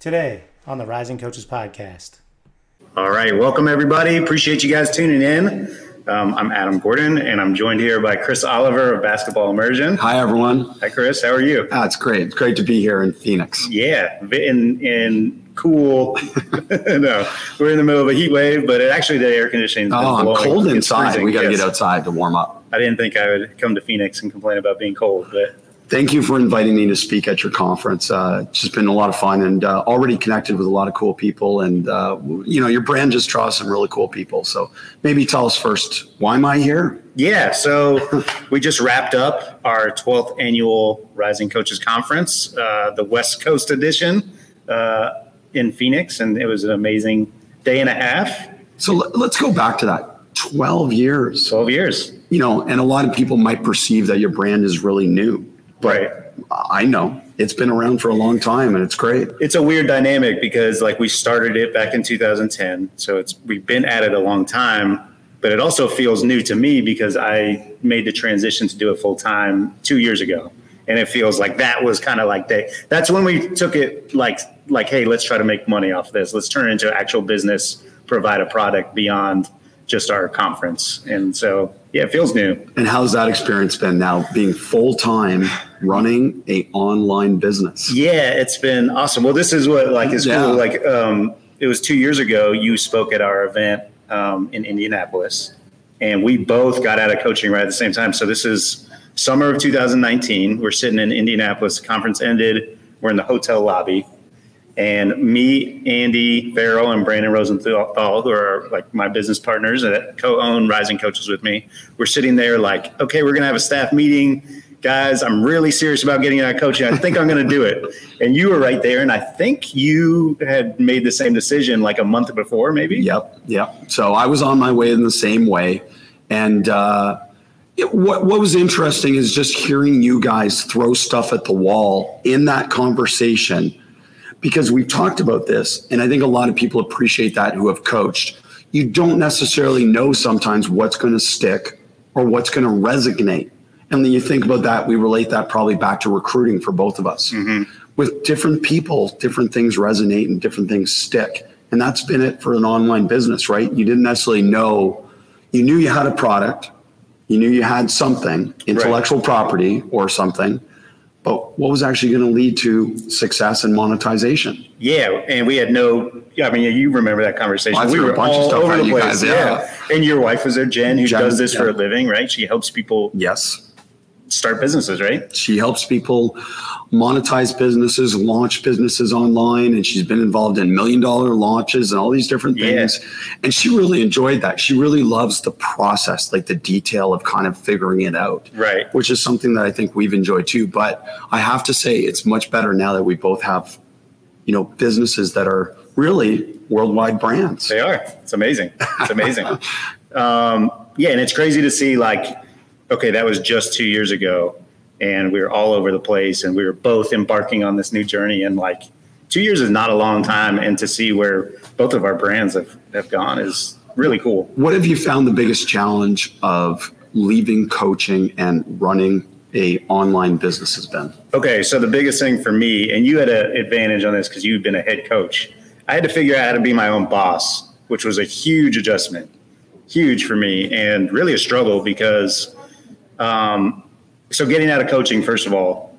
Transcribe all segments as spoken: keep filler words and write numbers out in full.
today on the Rising Coaches Podcast. All right. Welcome, everybody. Appreciate you guys tuning in. Um, I'm Adam Gordon, and I'm joined here by Chris Oliver of Basketball Immersion. Hi, everyone. Hi, Chris. How are you? Ah, it's great. It's great to be here in Phoenix. Yeah. In, in cool. No, we're in the middle of a heat wave, but it, actually the air conditioning is Oh, I'm blowing. cold It's inside. freezing. We got to Yes. get outside to warm up. I didn't think I would come to Phoenix and complain about being cold, but Thank you for inviting me to speak at your conference. Uh, it's just been a lot of fun and uh, already connected with a lot of cool people. And, uh, you know, your brand just draws some really cool people. So maybe tell us first, why am I here? yeah. So we just wrapped up our twelfth annual Rising Coaches Conference, uh, the West Coast edition uh, in Phoenix. And it was an amazing day and a half. So let, let's go back to that. twelve years. twelve years. You know, and a lot of people might perceive that your brand is really new. But Right. I know it's been around for a long time and it's great. It's a weird dynamic because like we started it back in two thousand ten. So it's we've been at it a long time, but it also feels new to me because I made the transition to do it full time two years ago. And it feels like that was kind of like they, that's when we took it like, like, hey, let's try to make money off this. Let's turn it into actual business, provide a product beyond just our conference. And so, yeah, it feels new. And how's that experience been now being full-time running a online business? Yeah, it's been awesome. Well, this is what like is Yeah. cool. Like um, it was two years ago, you spoke at our event um, in Indianapolis, and we both got out of coaching right at the same time. So this is summer of two thousand nineteen. We're sitting in Indianapolis. The conference ended. We're in the hotel lobby. And me, Andy Farrell, and Brandon Rosenthal, who are like my business partners that co-own Rising Coaches with me, we're sitting there like, okay, we're going to have a staff meeting. Guys, I'm really serious about getting out of coaching. I think I'm going to do it. And you were right there. And I think you had made the same decision like a month before, maybe? Yep, yep. So I was on my way in the same way. And uh, it, what, what was interesting is just hearing you guys throw stuff at the wall in that conversation, because we've talked about this, and I think a lot of people appreciate that who have coached. You don't necessarily know sometimes what's going to stick or what's going to resonate. And then you think about that, we relate that probably back to recruiting for both of us. Mm-hmm. With different people, different things resonate and different things stick. And that's been it for an online business, right? You didn't necessarily know, you knew you had a product, you knew you had something, intellectual right. property or something, but what was actually going to lead to success and monetization? Yeah, and we had no, I mean, you remember that conversation. Well, we were all over the place. Guys, yeah. yeah. And your wife was there, Jen, who Jen, does this yeah. for a living, right? She helps people yes. start businesses, right? She helps people monetize businesses, launch businesses online, and she's been involved in million dollar launches and all these different things. Yeah. And she really enjoyed that. She really loves the process, like the detail of kind of figuring it out. Right. Which is something that I think we've enjoyed too. But I have to say it's much better now that we both have, you know, businesses that are really worldwide brands. They are. It's amazing. It's amazing. um, yeah. And it's crazy to see like, okay, that was just two years ago. And we were all over the place and we were both embarking on this new journey. And like two years is not a long time. And to see where both of our brands have, have gone is really cool. What have you found the biggest challenge of leaving coaching and running a online business has been? Okay. So the biggest thing for me, and you had an advantage on this because you've been a head coach. I had to figure out how to be my own boss, which was a huge adjustment, huge for me and really a struggle because, um, so getting out of coaching, first of all,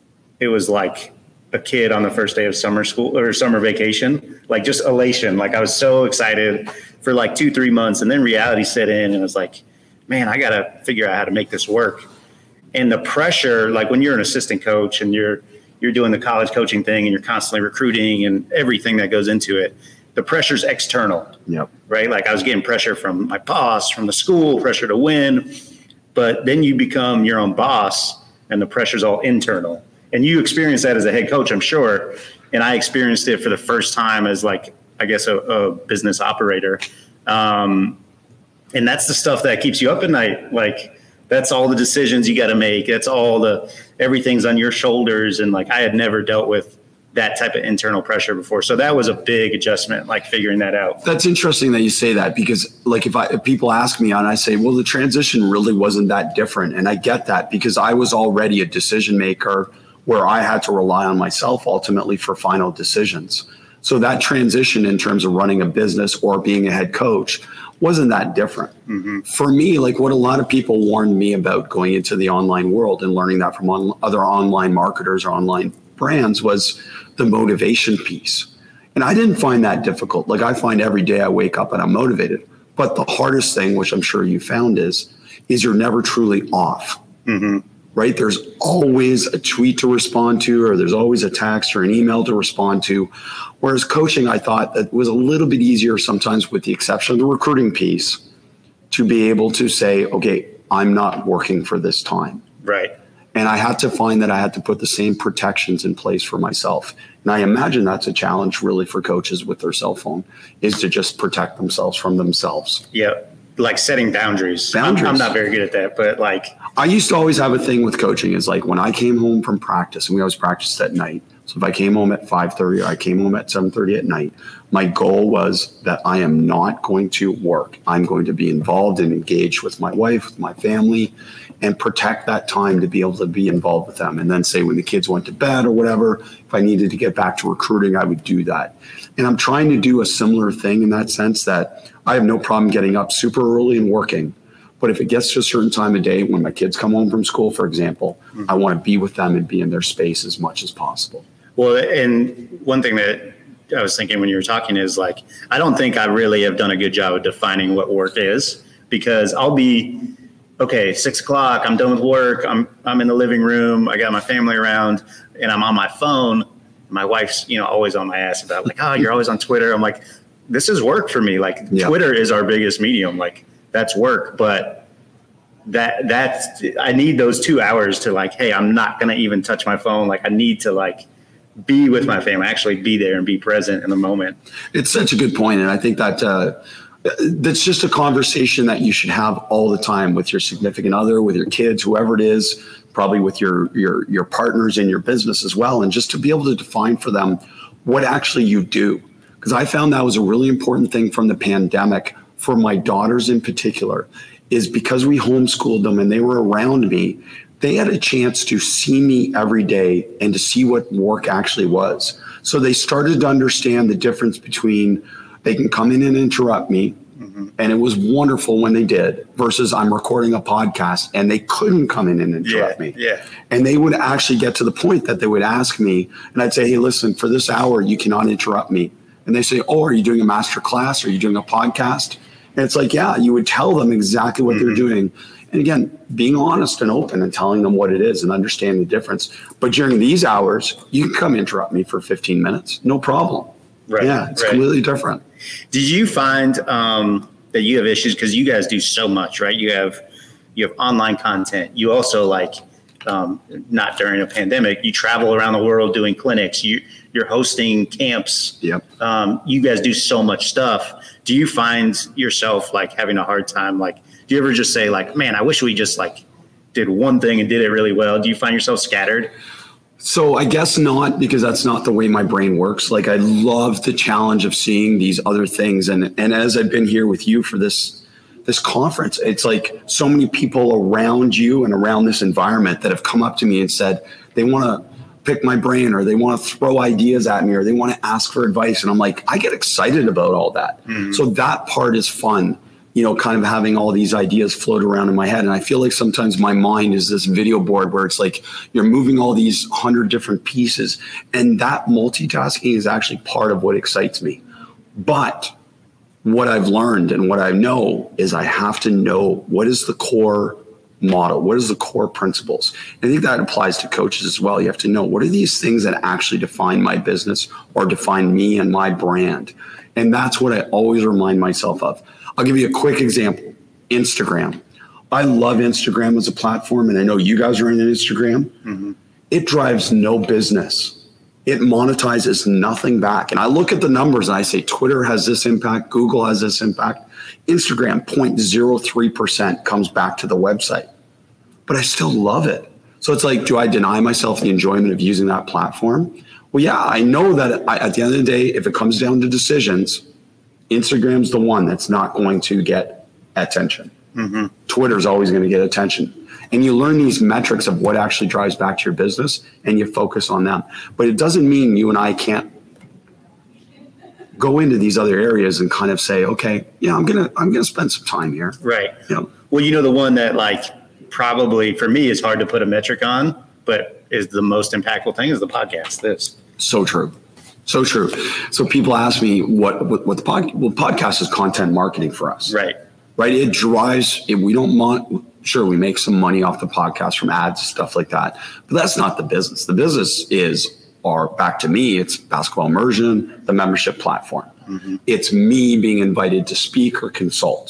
it was like a kid on the first day of summer school or summer vacation, like just elation. Like I was so excited for like two, three months. And then reality set in and it was like, man, I got to figure out how to make this work. And the pressure, like when you're an assistant coach and you're, you're doing the college coaching thing and you're constantly recruiting and everything that goes into it, the pressure's external, yep. right? Like I was getting pressure from my boss, from the school, pressure to win. But then you become your own boss and the pressure's all internal. And you experience that as a head coach, I'm sure. And I experienced it for the first time as like, I guess, a, a business operator. Um, and that's the stuff that keeps you up at night. Like that's all the decisions you got to make. That's all the, everything's on your shoulders. And like, I had never dealt with that type of internal pressure before. So that was a big adjustment, like figuring that out. That's interesting that you say that because like if, I, if people ask me and I say, well, the transition really wasn't that different. And I get that because I was already a decision maker where I had to rely on myself ultimately for final decisions. So that transition in terms of running a business or being a head coach wasn't that different. Mm-hmm. For me, like what a lot of people warned me about going into the online world and learning that from on, other online marketers or online brands was the motivation piece. And I didn't find that difficult. Like I find every day I wake up and I'm motivated. But the hardest thing, which I'm sure you found is, is you're never truly off. Mm-hmm. Right? There's always a tweet to respond to, or there's always a text or an email to respond to. Whereas coaching, I thought that was a little bit easier sometimes, with the exception of the recruiting piece, to be able to say, okay, I'm not working for this time. Right. And I had to find that I had to put the same protections in place for myself. And I imagine that's a challenge really for coaches with their cell phone, is to just protect themselves from themselves. Yeah. Like setting boundaries. Boundaries. I'm, I'm not very good at that, but like. I used to always have a thing with coaching is like when I came home from practice, and we always practiced at night. So if I came home at five thirty or I came home at seven thirty at night, my goal was that I am not going to work. I'm going to be involved and engaged with my wife, with my family, and protect that time to be able to be involved with them. And then say when the kids went to bed or whatever, if I needed to get back to recruiting, I would do that. And I'm trying to do a similar thing in that sense, that I have no problem getting up super early and working. But if it gets to a certain time of day, when my kids come home from school, for example, mm-hmm. I want to be with them and be in their space as much as possible. Well, and one thing that I was thinking when you were talking is like, I don't think I really have done a good job of defining what work is, because I'll be, okay, six o'clock, I'm done with work. I'm, I'm in the living room. I got my family around and I'm on my phone. My wife's, you know, always on my ass about like, oh, you're always on Twitter. I'm like, this is work for me. Like yeah. Twitter is our biggest medium. Like that's work, but that that's, I need those two hours to like, hey, I'm not going to even touch my phone. Like I need to like be with my family, actually be there and be present in the moment. It's such a good point. And I think that uh, that's just a conversation that you should have all the time with your significant other, with your kids, whoever it is, probably with your, your, your partners in your business as well. And just to be able to define for them what actually you do. Because I found that was a really important thing from the pandemic for my daughters in particular, is because we homeschooled them and they were around me, they had a chance to see me every day and to see what work actually was. So they started to understand the difference between they can come in and interrupt me, mm-hmm. and it was wonderful when they did, versus I'm recording a podcast and they couldn't come in and interrupt yeah, me. Yeah. And they would actually get to the point that they would ask me, and I'd say, hey, listen, for this hour, you cannot interrupt me. And they say, oh, are you doing a master class? Are you doing a podcast? And it's like, yeah, you would tell them exactly what mm-hmm. they're doing. And again, being honest and open and telling them what it is and understanding the difference. But during these hours, you can come interrupt me for fifteen minutes. No problem. Right. Yeah, it's right. completely different. Did you find um, that you have issues? Because you guys do so much, right? You have you have online content. You also like, um, not during a pandemic, you travel around the world doing clinics. You, you're hosting camps. Yep. Um, you guys do so much stuff. Do you find yourself like having a hard time? Like, do you ever just say like, man, I wish we just like did one thing and did it really well? Do you find yourself scattered? So I guess not, because that's not the way my brain works. Like I love the challenge of seeing these other things. And, and as I've been here with you for this, this conference, it's like so many people around you and around this environment that have come up to me and said they want to pick my brain, or they want to throw ideas at me, or they want to ask for advice. And I'm like, I get excited about all that. Mm-hmm. So that part is fun, you know, kind of having all these ideas float around in my head. And I feel like sometimes my mind is this video board where it's like you're moving all these hundred different pieces. And that multitasking is actually part of what excites me. But what I've learned and what I know is I have to know what is the core model, what is the core principles. And I think that applies to coaches as well. You have to know what are these things that actually define my business or define me and my brand. And that's what I always remind myself of. I'll give you a quick example. Instagram. I love Instagram as a platform, and I know you guys are in Instagram. Mm-hmm. It drives no business. It monetizes nothing back. And I look at the numbers and I say, Twitter has this impact, Google has this impact. Instagram, zero point zero three percent comes back to the website. But I still love it. So it's like, do I deny myself the enjoyment of using that platform? Well, yeah, I know that I, at the end of the day, if it comes down to decisions, Instagram's the one that's not going to get attention. Mm-hmm. Twitter's always going to get attention. And you learn these metrics of what actually drives back to your business, and you focus on them. But it doesn't mean you and I can't go into these other areas and kind of say, okay, yeah, I'm gonna I'm gonna spend some time here. Right. You know, well, you know, the one that like probably for me is hard to put a metric on, but is the most impactful thing is the podcast. This so true. So true. So people ask me what what, what the pod, well, podcast is content marketing for us. Right. Right. It drives. If we don't want, sure, we make some money off the podcast from ads, stuff like that. But that's not the business. The business is our, back to me, it's Basketball Immersion, the membership platform. Mm-hmm. It's me being invited to speak or consult.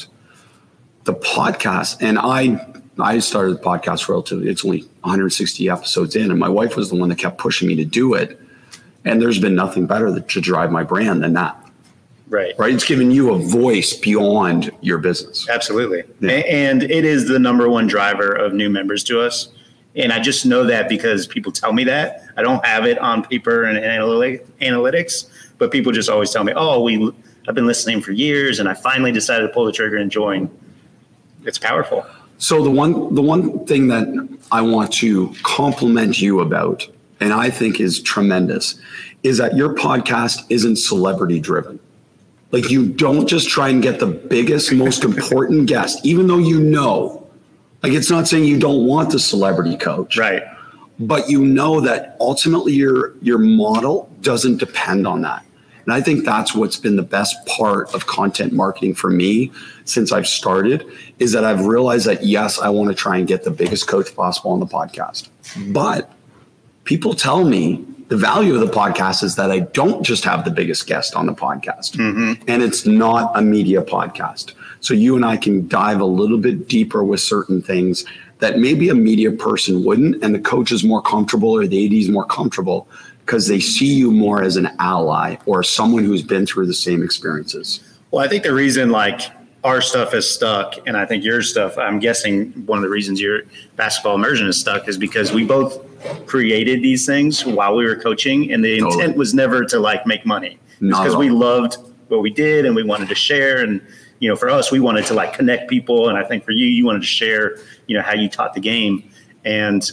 The podcast, and I I started the podcast relatively, it's only one hundred sixty episodes in, and my wife was the one that kept pushing me to do it. And there's been nothing better to drive my brand than that. Right. Right. It's giving you a voice beyond your business. Absolutely. Yeah. And it is the number one driver of new members to us. And I just know that because people tell me that. I don't have it on paper and analytics, but people just always tell me, oh, we, I've been listening for years and I finally decided to pull the trigger and join. It's powerful. So the one, the one thing that I want to compliment you about, and I think is tremendous, is that your podcast isn't celebrity driven. Like, you don't just try and get the biggest, most important guest, even though you know, like, it's not saying you don't want the celebrity coach. Right. But you know that ultimately your, your model doesn't depend on that. And I think that's what's been the best part of content marketing for me since I've started, is that I've realized that, yes, I want to try and get the biggest coach possible on the podcast. But people tell me the value of the podcast is that I don't just have the biggest guest on the podcast, mm-hmm. and it's not a media podcast. So you and I can dive a little bit deeper with certain things that maybe a media person wouldn't, and the coach is more comfortable or the A D is more comfortable because they see you more as an ally or someone who's been through the same experiences. Well, I think the reason like our stuff is stuck, and I think your stuff, I'm guessing one of the reasons your Basketball Immersion is stuck is because we both created these things while we were coaching, and the intent totally. was never to like make money. It's because we loved what we did and we wanted to share. And, you know, for us, we wanted to like connect people. And I think for you, you wanted to share, you know, how you taught the game. And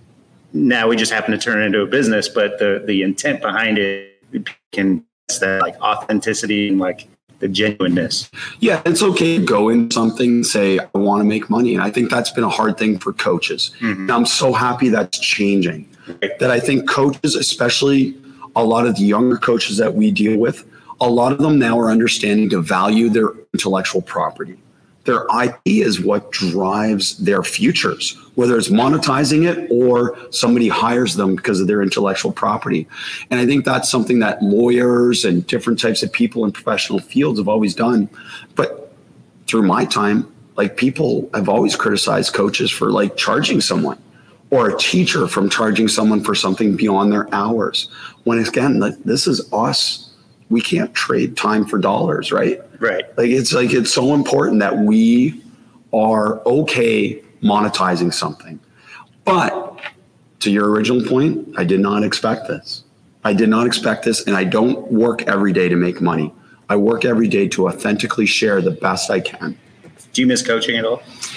now we just happen to turn it into a business, but the, the intent behind it can, that like authenticity and like the genuineness. Yeah, it's okay to go in something and say, I want to make money. And I think that's been a hard thing for coaches. Mm-hmm. And I'm so happy that's changing. Right. That I think coaches, especially a lot of the younger coaches that we deal with, a lot of them now are understanding to value their intellectual property. Their I P is what drives their futures, whether it's monetizing it or somebody hires them because of their intellectual property. And I think that's something that lawyers and different types of people in professional fields have always done. But through my time, like, people have always criticized coaches for like charging someone, or a teacher from charging someone for something beyond their hours. When again, like, this is us. We can't trade time for dollars, right? Right. Like, it's like, it's so important that we are okay monetizing something. But to your original point, I did not expect this. I did not expect this. And I don't work every day to make money. I work every day to authentically share the best I can. Do you miss coaching at all?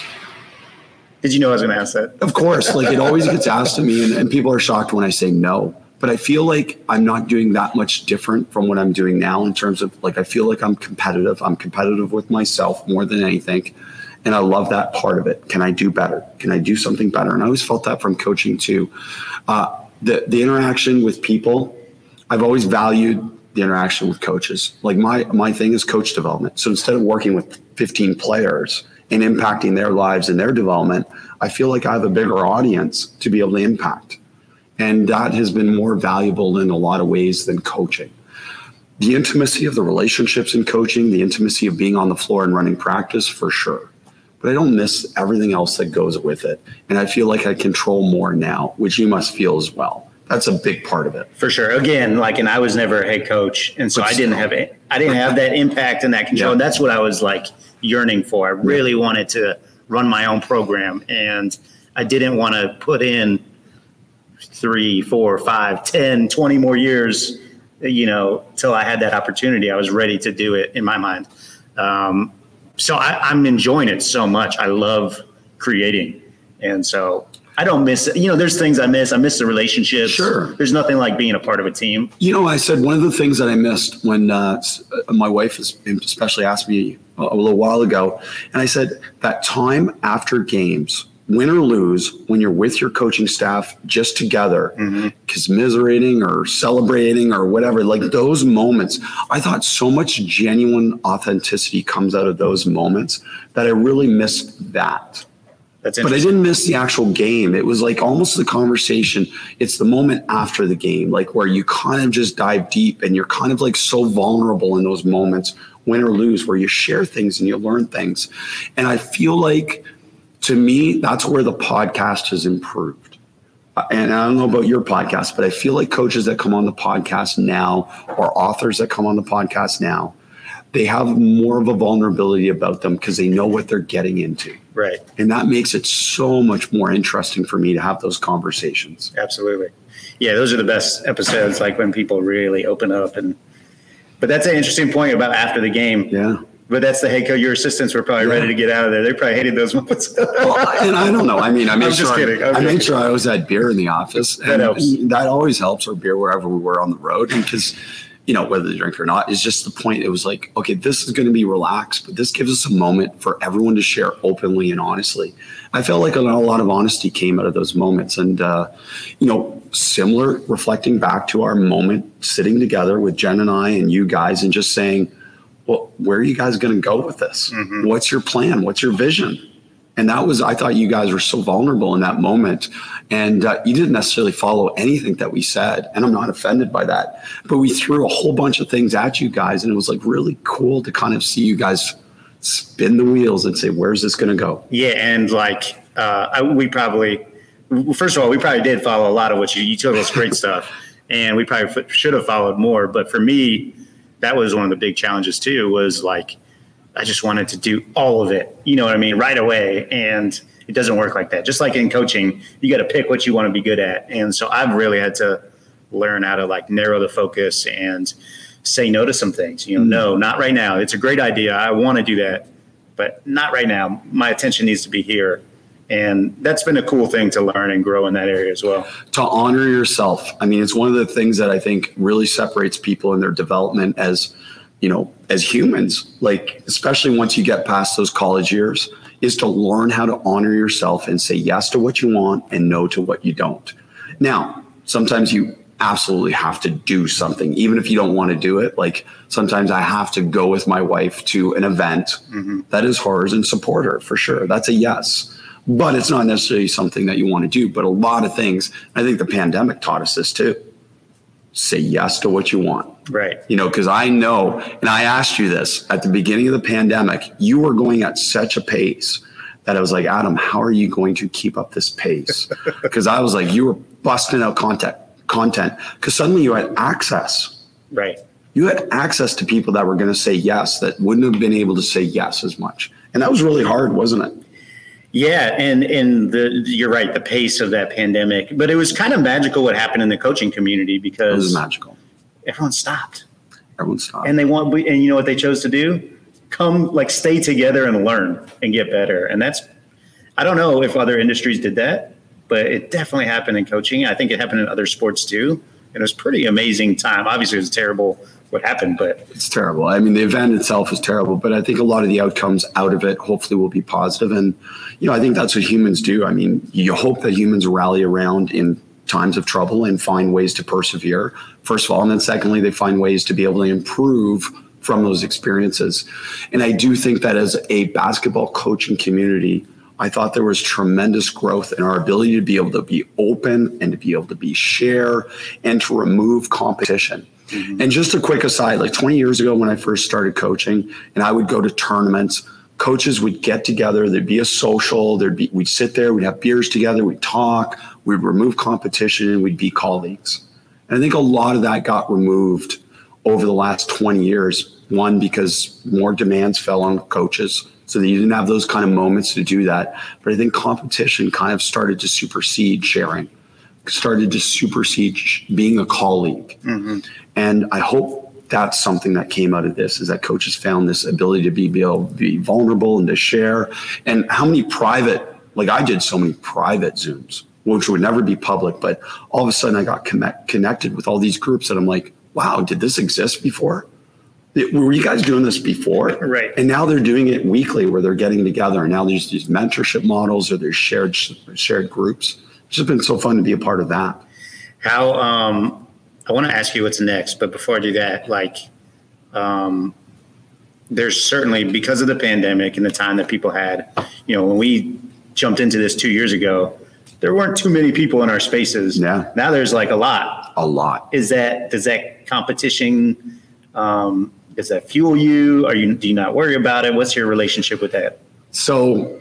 Did you know I was going to ask that? Of course. Like, it always gets asked to me, and, and people are shocked when I say no. But I feel like I'm not doing that much different from what I'm doing now in terms of, like, I feel like I'm competitive. I'm competitive with myself more than anything. And I love that part of it. Can I do better? Can I do something better? And I always felt that from coaching too. Uh, the, the interaction with people, I've always valued the interaction with coaches. Like, my, my thing is coach development. So instead of working with fifteen players and impacting their lives and their development, I feel like I have a bigger audience to be able to impact. And that has been more valuable in a lot of ways than coaching. The intimacy of the relationships in coaching, the intimacy of being on the floor and running practice, for sure. But I don't miss everything else that goes with it. And I feel like I control more now, which you must feel as well. That's a big part of it. For sure. Again, like, and I was never a head coach. And so I didn't have it. I didn't have that impact and that control. Yeah. And that's what I was like yearning for. I really yeah. wanted to run my own program. And I didn't want to put in three, four, five, ten, twenty more years, you know, till I had that opportunity. I was ready to do it in my mind. Um, so I, I'm enjoying it so much. I love creating. And so I don't miss it. You know, there's things I miss. I miss the relationships. Sure. There's nothing like being a part of a team. You know, I said one of the things that I missed when uh, my wife especially asked me a little while ago, and I said that time after games, win or lose, when you're with your coaching staff just together, mm-hmm. commiserating or celebrating or whatever, like those moments, I thought so much genuine authenticity comes out of those moments that I really missed that. That's but I didn't miss the actual game. It was like almost the conversation. It's the moment after the game, like where you kind of just dive deep and you're kind of like so vulnerable in those moments, win or lose, where you share things and you learn things. And I feel like, to me, that's where the podcast has improved. And I don't know about your podcast, but I feel like coaches that come on the podcast now or authors that come on the podcast now, they have more of a vulnerability about them because they know what they're getting into. Right. And that makes it so much more interesting for me to have those conversations. Absolutely. Yeah, those are the best episodes, like when people really open up. And but that's an interesting point about after the game. Yeah. But that's the head coach. Your assistants were probably yeah. ready to get out of there. They probably hated those moments. Well, and I don't know. I mean, I made I'm sure just kidding. I, I made sure I always had beer in the office. That helps. That always helps, or beer wherever we were on the road. Because, you know, whether they drink or not, is just the point. It was like, okay, this is going to be relaxed, but this gives us a moment for everyone to share openly and honestly. I felt like a lot of honesty came out of those moments. And, uh, you know, similar, reflecting back to our moment sitting together with Jen and I and you guys and just saying, well, where are you guys going to go with this? Mm-hmm. What's your plan? What's your vision? And that was, I thought you guys were so vulnerable in that moment. And uh, you didn't necessarily follow anything that we said. And I'm not offended by that. But we threw a whole bunch of things at you guys. And it was like really cool to kind of see you guys spin the wheels and say, where's this going to go? Yeah. And like, uh, I, we probably, first of all, we probably did follow a lot of what you, you told us great stuff. And we probably f- should have followed more. But for me, that was one of the big challenges too, was like, I just wanted to do all of it, you know what I mean, right away. And it doesn't work like that. Just like in coaching, you got to pick what you want to be good at. And so I've really had to learn how to like narrow the focus and say no to some things. You know, mm-hmm. no, not right now. It's a great idea. I want to do that, but not right now. My attention needs to be here. And that's been a cool thing to learn and grow in that area as well. To honor yourself. I mean, it's one of the things that I think really separates people in their development as, you know, as humans, like, especially once you get past those college years, is to learn how to honor yourself and say yes to what you want and no to what you don't. Now, sometimes you absolutely have to do something, even if you don't want to do it. Like sometimes I have to go with my wife to an event mm-hmm. that is hers and support her for sure. That's a yes. But it's not necessarily something that you want to do. But a lot of things, I think the pandemic taught us this too. Say yes to what you want. Right. You know, because I know, and I asked you this at the beginning of the pandemic, you were going at such a pace that I was like, Adam, how are you going to keep up this pace? Because I was like, you were busting out content, content, because suddenly you had access. Right. You had access to people that were going to say yes, that wouldn't have been able to say yes as much. And that was really hard, wasn't it? Yeah, and and the you're right, the pace of that pandemic. But it was kind of magical what happened in the coaching community because it was magical. Everyone stopped. Everyone stopped. And they want and you know what they chose to do? Come like stay together and learn and get better. And that's I don't know if other industries did that, but it definitely happened in coaching. I think it happened in other sports too. And it was pretty amazing time. Obviously it was terrible what happened, but it's terrible. I mean, the event itself was terrible, but I think a lot of the outcomes out of it hopefully will be positive. And, you know, I think that's what humans do. I mean, you hope that humans rally around in times of trouble and find ways to persevere, first of all. And then secondly, they find ways to be able to improve from those experiences. And I do think that as a basketball coaching community, I thought there was tremendous growth in our ability to be able to be open and to be able to be share and to remove competition. Mm-hmm. And just a quick aside, like twenty years ago when I first started coaching and I would go to tournaments, coaches would get together, there'd be a social, there'd be, we'd sit there, we'd have beers together, we'd talk, we'd remove competition, and we'd be colleagues. And I think a lot of that got removed over the last twenty years. One, because more demands fell on coaches, so that you didn't have those kind of moments to do that. But I think competition kind of started to supersede sharing, started to supersede being a colleague. Mm-hmm. And I hope that's something that came out of this, is that coaches found this ability to be, be able to be vulnerable and to share. And how many private Like I did so many private Zooms, which would never be public, but all of a sudden I got connect, connected with all these groups that I'm like, wow, did this exist before? Were you guys doing this before? Right. And now they're doing it weekly where they're getting together. And now there's these mentorship models or there's shared shared groups. It's just been so fun to be a part of that. How, um, I want to ask you what's next, but before I do that, like, um, there's certainly, because of the pandemic and the time that people had, you know, when we jumped into this two years ago, there weren't too many people in our spaces. Yeah. Now there's like a lot. A lot. Is that, does that competition, um, does that fuel you? Are you, do you not worry about it? What's your relationship with that? So,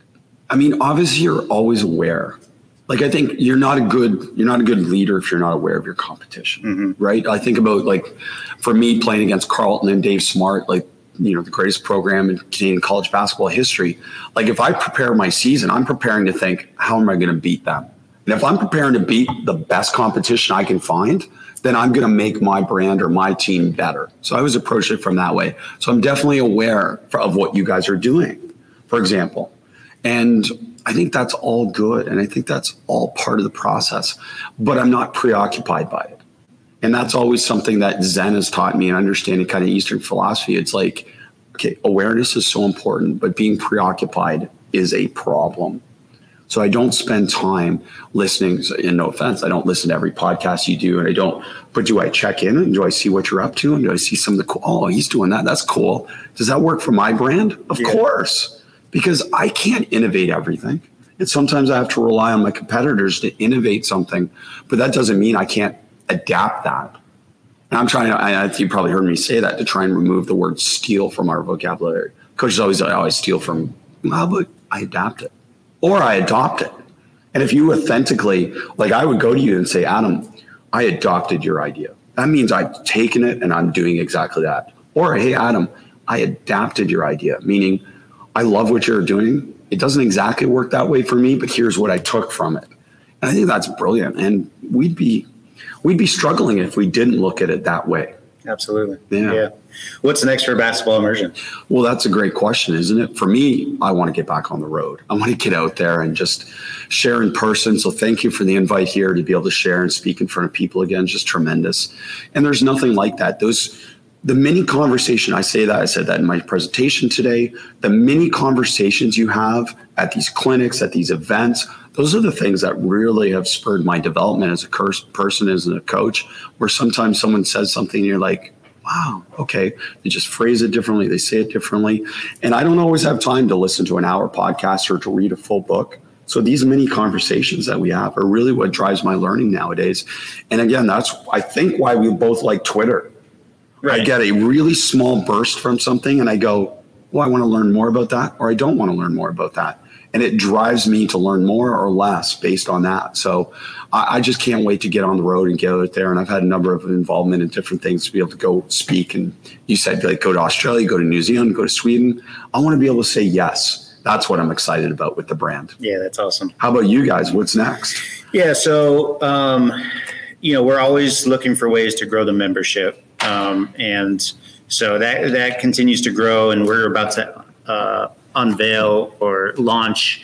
I mean, obviously you're always aware. Like, I think you're not a good, you're not a good leader if you're not aware of your competition, mm-hmm. right? I think about, like, for me playing against Carleton and Dave Smart, like, you know, the greatest program in Canadian college basketball history. Like, if I prepare my season, I'm preparing to think, how am I going to beat them? And if I'm preparing to beat the best competition I can find, then I'm going to make my brand or my team better. So I always approach it from that way. So I'm definitely aware of what you guys are doing, for example. And I think that's all good. And I think that's all part of the process, but I'm not preoccupied by it. And that's always something that Zen has taught me and understanding kind of Eastern philosophy. It's like, okay, awareness is so important, but being preoccupied is a problem. So I don't spend time listening, and no offense, I don't listen to every podcast you do, and I don't, but do I check in and do I see what you're up to? And do I see some of the, cool, oh, he's doing that, that's cool. Does that work for my brand? Of yeah. course, because I can't innovate everything. And sometimes I have to rely on my competitors to innovate something, but that doesn't mean I can't adapt that. And I'm trying to, I, you probably heard me say that, to try and remove the word steal from our vocabulary. Coaches always, I always steal from, well, but I adapt it. Or I adopt it. And if you authentically, like I would go to you and say, Adam, I adopted your idea. That means I've taken it and I'm doing exactly that. Or, hey, Adam, I adapted your idea, meaning I love what you're doing. It doesn't exactly work that way for me, but here's what I took from it. And I think that's brilliant. And we'd be, we'd be struggling if we didn't look at it that way. Absolutely. Yeah. yeah. What's next for Basketball Immersion? Well, that's a great question, isn't it? For me, I want to get back on the road. I want to get out there and just share in person. So thank you for the invite here to be able to share and speak in front of people again. Just tremendous. And there's nothing like that. Those, the mini conversation, I say that, I said that in my presentation today, the mini conversations you have at these clinics, at these events, those are the things that really have spurred my development as a person, as a coach, where sometimes someone says something and you're like, wow, okay. They just phrase it differently. They say it differently. And I don't always have time to listen to an hour podcast or to read a full book. So these mini conversations that we have are really what drives my learning nowadays. And again, that's, I think, why we both like Twitter. Right. I get a really small burst from something and I go, well, I want to learn more about that, or I don't want to learn more about that. And it drives me to learn more or less based on that. So I, I just can't wait to get on the road and get out there. And I've had a number of involvement in different things to be able to go speak. And you said, like, go to Australia, go to New Zealand, go to Sweden. I want to be able to say yes. That's what I'm excited about with the brand. Yeah, that's awesome. How about you guys? What's next? Yeah, so, um, you know, we're always looking for ways to grow the membership. Um, and so that, that continues to grow. And we're about to uh, unveil or launch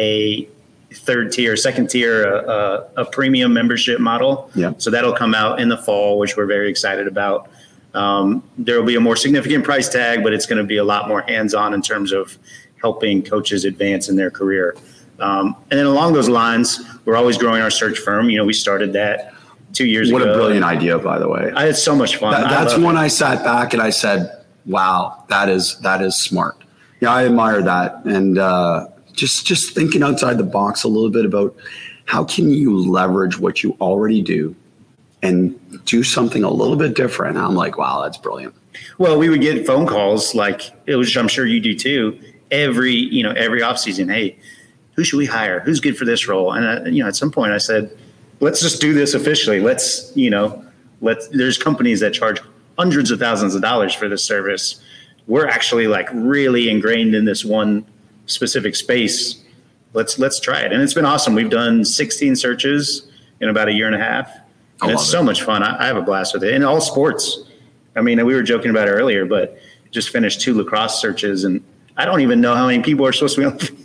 a third tier, second tier, a, a, a premium membership model. Yeah. So that'll come out in the fall, which we're very excited about. Um, there will be a more significant price tag, but it's going to be a lot more hands-on in terms of helping coaches advance in their career. Um, and then along those lines, we're always growing our search firm. You know, we started that two years what ago. What a brilliant idea, by the way. I had so much fun. That, that's I when it. I sat back and I said, wow, that is, that is smart. Yeah, I admire that. And uh, just, just thinking outside the box a little bit about how can you leverage what you already do and do something a little bit different. And I'm like, wow, that's brilliant. Well, we would get phone calls like it was, I'm sure you do too, every, you know, every off season. Hey, who should we hire? Who's good for this role? And, I, you know, at some point I said, let's just do this officially. Let's, you know, let's, there's companies that charge hundreds of thousands of dollars for this service. We're actually like really ingrained in this one specific space. Let's, let's try it. And it's been awesome. We've done sixteen searches in about a year and a half. And it's so much fun. I, I have a blast with it in all sports. I mean, we were joking about it earlier, but just finished two lacrosse searches and I don't even know how many people are supposed to be on the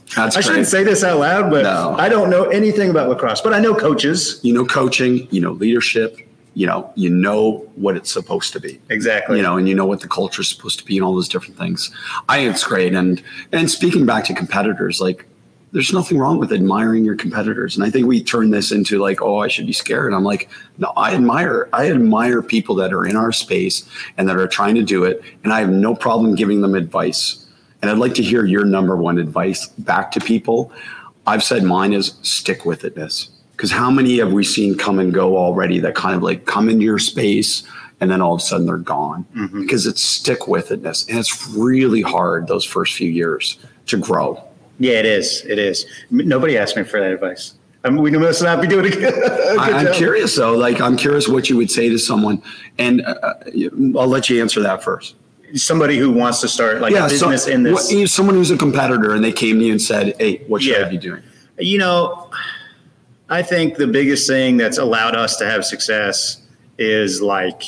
That's I great. shouldn't say this out loud, but No. I don't know anything about lacrosse, but I know coaches. You know, coaching, you know, leadership, you know, you know what it's supposed to be. Exactly. You know, and you know what the culture is supposed to be and all those different things. I think it's great. And, and speaking back to competitors, like there's nothing wrong with admiring your competitors. And I think we turn this into like, oh, I should be scared. I'm like, no, I admire, I admire people that are in our space and that are trying to do it. And I have no problem giving them advice. And I'd like to hear your number one advice back to people. I've said mine is stick with itness. Because how many have we seen come and go already that kind of like come into your space and then all of a sudden they're gone? Mm-hmm. Because it's stick with itness. And it's really hard those first few years to grow. Yeah, it is. It is. Nobody asked me for that advice. I mean, we must not be doing a good, a good I, I'm job. curious though. Like I'm curious what you would say to someone. And uh, I'll let you answer that first. Somebody who wants to start like Yeah, a business so, in this. what, someone who's a competitor and they came to you and said, hey, what should Yeah. I be doing? You know, I think the biggest thing that's allowed us to have success is like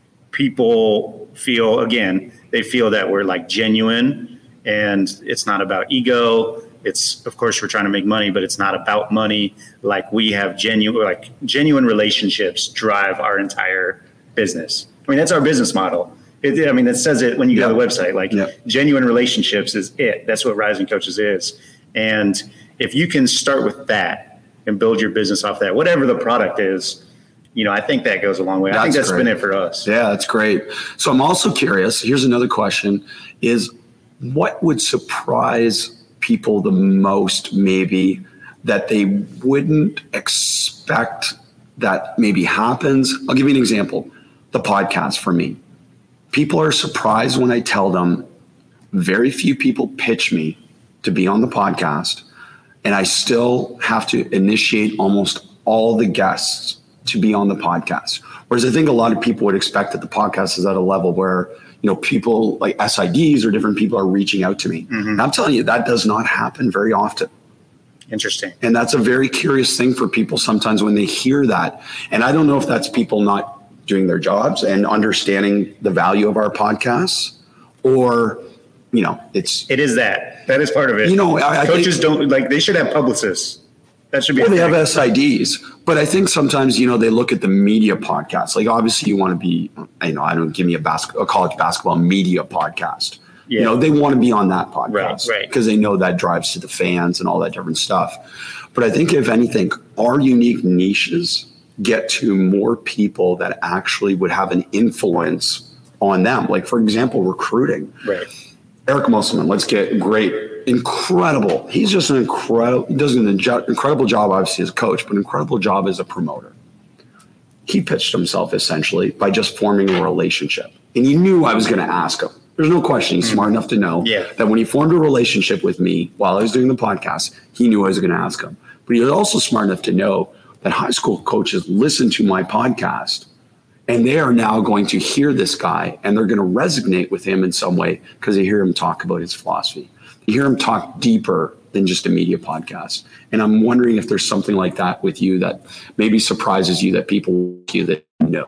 people feel, again, they feel that we're like genuine and it's not about ego. It's, of course, we're trying to make money, but it's not about money. Like we have genuine, like genuine relationships drive our entire business. I mean, that's our business model. It, I mean, it says it when you go to the website, like Yep. genuine relationships is it. That's what Rising Coaches is. And if you can start with that and build your business off that, whatever the product is, you know, I think that goes a long way. I think That's that's great. been it for us. Yeah, that's great. So I'm also curious. Here's another question is what would surprise people the most, maybe that they wouldn't expect that maybe happens? I'll give you an example. The podcast for me. People are surprised when I tell them very few people pitch me to be on the podcast, and I still have to initiate almost all the guests to be on the podcast. Whereas I think a lot of people would expect that the podcast is at a level where, you know, people like S I Ds or different people are reaching out to me. Mm-hmm. And I'm telling you, that does not happen very often. Interesting. And that's a very curious thing for people sometimes when they hear that. And I don't know if that's people not doing their jobs and understanding the value of our podcasts, or, you know, it's, It is that. That is part of it. You know, I- I coaches think- don't like, they should have publicists. That should be. well, a they have thing. S I Ds, but I think sometimes, you know, they look at the media podcasts. Like obviously you want to be, you know, I don't give me a basketball, a college basketball media podcast. Yeah. You know, they want to be on that podcast, Right, right. because they know that drives to the fans and all that different stuff. But I think if anything, our unique niches get to more people that actually would have an influence on them. Like for example, recruiting. Right. Eric Musselman, let's get great, incredible. He's just an incredible, he does an inge- incredible job, obviously, as a coach, but an incredible job as a promoter. He pitched himself essentially by just forming a relationship. And he knew I was going to ask him. There's no question. He's smart enough to know Yeah. that when he formed a relationship with me while I was doing the podcast, he knew I was going to ask him. But he was also smart enough to know that high school coaches listen to my podcast and they are now going to hear this guy and they're going to resonate with him in some way because they hear him talk about his philosophy. You hear him talk deeper than just a media podcast. And I'm wondering if there's something like that with you that maybe surprises you that people you that know.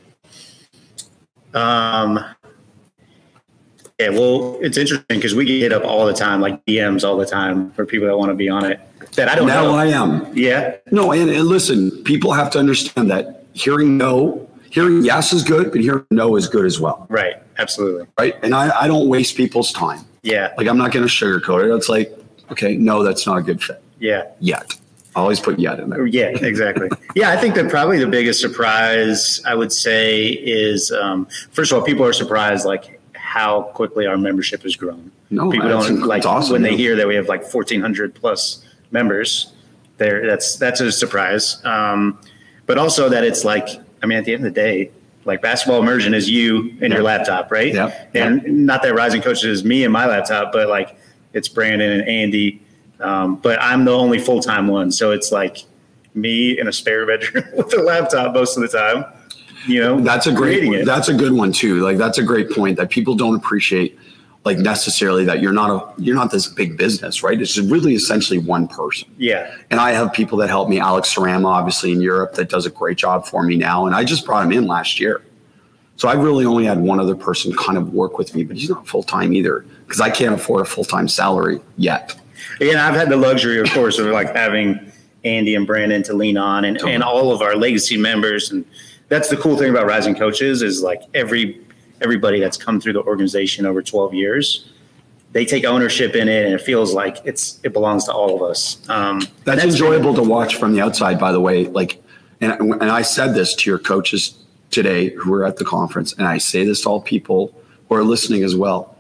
Um, yeah, well, it's interesting because we get hit up all the time, like D Ms all the time for people that want to be on it that I don't Now know. I am. Yeah. No, and, and listen, people have to understand that hearing no, hearing yes is good, but hearing no is good as well. Right. Absolutely. Right. And I, I don't waste people's time. Yeah. Like I'm not going to sugarcoat it. It's like, okay, no, that's not a good fit Yeah. yet. I always put yet in there. Yeah, exactly. Yeah, I think that probably the biggest surprise I would say is, um, first of all, people are surprised like how quickly our membership has grown. No, people that's don't inc- like it's awesome, when they yeah. hear that we have like fourteen hundred plus members. There, that's that's a surprise. Um, but also that it's like, I mean, at the end of the day, like basketball immersion is you and your laptop, right? Yeah. And not that Rising Coaches is me and my laptop, but like it's Brandon and Andy. Um, but I'm the only full-time one. So it's like me in a spare bedroom with a laptop most of the time, you know, That's a great, creating it. that's a good one too. Like that's a great point that people don't appreciate, like necessarily that you're not a, you're not this big business, right? It's really essentially one person. Yeah. And I have people that help me, Alex Sarama, obviously in Europe, that does a great job for me now. And I just brought him in last year. So I've really only had one other person kind of work with me, but he's not full-time either because I can't afford a full-time salary yet. Yeah, I've had the luxury, of course, of like having Andy and Brandon to lean on, and, totally. and all of our legacy members. And that's the cool thing about Rising Coaches is like every everybody that's come through the organization over twelve years, they take ownership in it, and it feels like it's it belongs to all of us. Um, that's, that's enjoyable been, to watch from the outside, by the way. Like, and and I said this to your coaches today who were at the conference, and I say this to all people who are listening as well.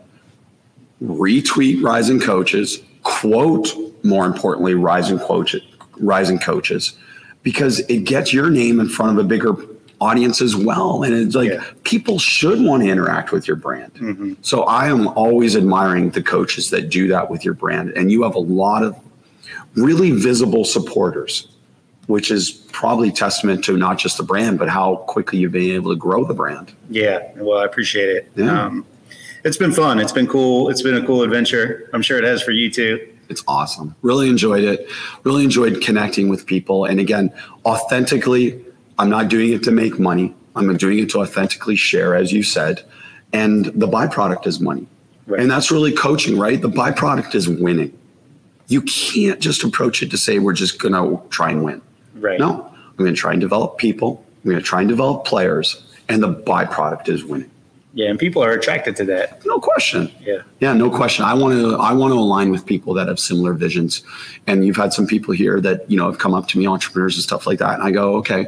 Retweet Rising Coaches, quote, more importantly, Rising Coaches, Rising Coaches, because it gets your name in front of a bigger audience as well. And it's like, yeah. people should want to interact with your brand. Mm-hmm. So I am always admiring the coaches that do that with your brand. And you have a lot of really visible supporters, which is probably testament to not just the brand, but how quickly you've been able to grow the brand. Yeah. Well, I appreciate it. Yeah. Um, it's been fun. It's been cool. It's been a cool adventure. I'm sure it has for you too. It's awesome. Really enjoyed it. Really enjoyed connecting with people. And again, authentically, I'm not doing it to make money. I'm doing it to authentically share, as you said. And the byproduct is money. Right. And that's really coaching, right? The byproduct is winning. You can't just approach it to say, we're just going to try and win. Right. No, I'm going to try and develop people. I'm going to try and develop players. And the byproduct is winning. Yeah, and people are attracted to that. No question. Yeah. Yeah, no question. I want to I want to align with people that have similar visions. And you've had some people here that, you know, have come up to me, entrepreneurs and stuff like that. And I go, okay.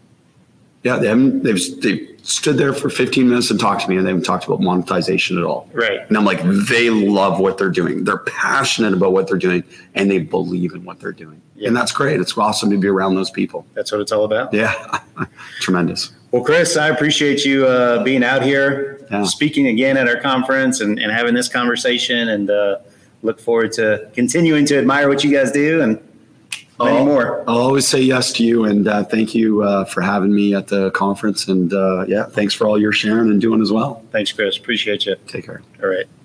Yeah, they haven't, they've, they've stood there for fifteen minutes and talked to me, and they haven't talked about monetization at all. Right. And I'm like, they love what they're doing. They're passionate about what they're doing, and they believe in what they're doing. Yeah. And that's great. It's awesome to be around those people. That's what it's all about. Yeah. Tremendous. Well, Chris, I appreciate you uh, being out here, yeah. speaking again at our conference and, and having this conversation, and uh, look forward to continuing to admire what you guys do and many I'll, more. I'll always say yes to you, and uh, thank you uh, for having me at the conference. And uh, yeah, thanks for all your sharing and doing as well. Thanks, Chris. Appreciate you. Take care. All right.